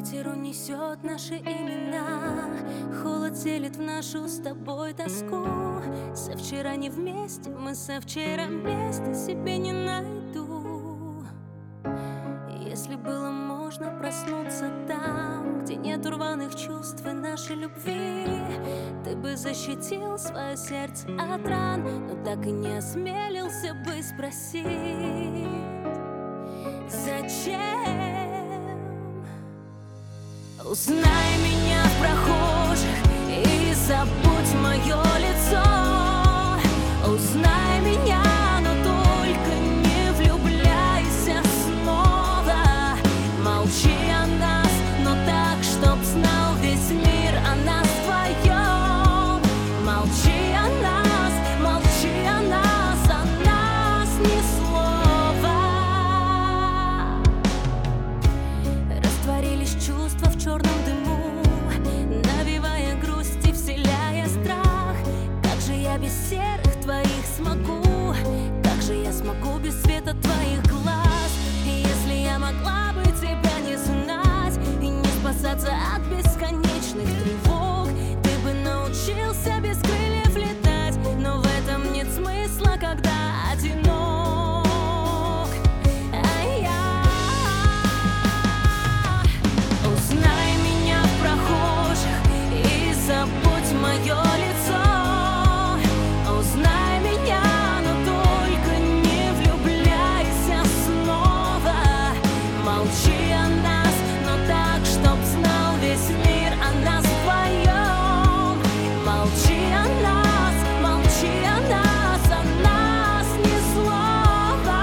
Ветер унесет наши имена, холод селит в нашу с тобой тоску. Со вчера не вместе, мы со вчера места себе не найду. Если было можно проснуться там, где нет рваных чувств и нашей любви, ты бы защитил свое сердце от ран, но так и не осмелился бы спросить, зачем? Узнай меня в прохожих и забудь мое лицо. Узнай меня, но только не влюбляйся снова. Молчи о нас, но так, чтоб знал весь мир о нас вдвоем. Молчи о нас, о нас ни слова. Растворились чувства в черном дыму, навевая грусть и вселяя страх. Как же я без серых твоих смогу? Как же я смогу без света твоих глаз? Если я могла бы тебя не знать и не спасаться от бесконечных тревог, ты бы научился без крыльев летать. Но в этом нет смысла, когда одинок. Узнай меня в прохожих и забудь мое лицо. Узнай меня, но только не влюбляйся снова. Молчи о нас, но так, чтоб знал весь мир о нас вдвоем. Молчи о нас, о нас ни слова.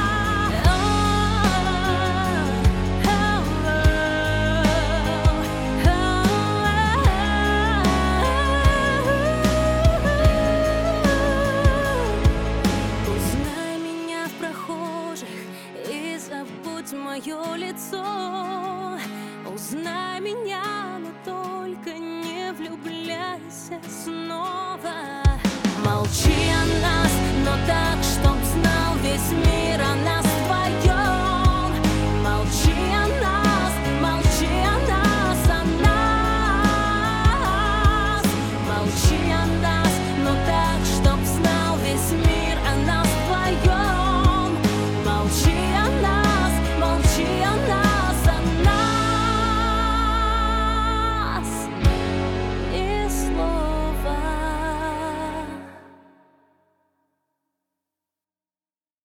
Узнай меня в прохожих и забудь мое лицо. Узнай меня, но только не влюбляйся снова. Молчи о нас, но так, чтоб знал весь мир